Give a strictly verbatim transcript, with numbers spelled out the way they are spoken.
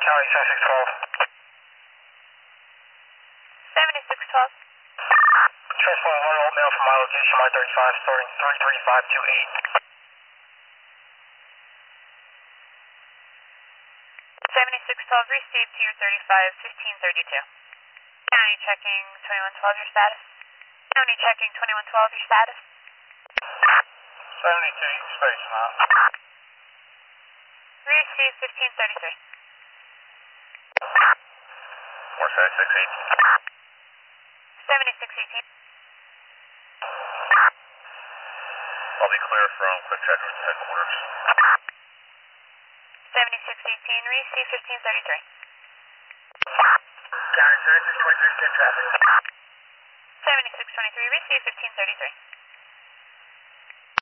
County seventy-six twelve. seventy-six twelve. Transport one old mail from my location, my thirty-five, starting three three five two eight. seventy-six twelve, received to your thirty-five, fifteen thirty-two. County checking twenty-one twelve, your status. County checking twenty-one twelve, your status. seventy-two, space now. Received fifteen thirty-three. four seventy-six eighteen. seventy-six eighteen. I'll be clear from quick check with headquarters. seventy-six eighteen, received fifteen thirty-three. County seventy-six twenty-three, ten traffic. seventy-six twenty-three, received fifteen thirty-three.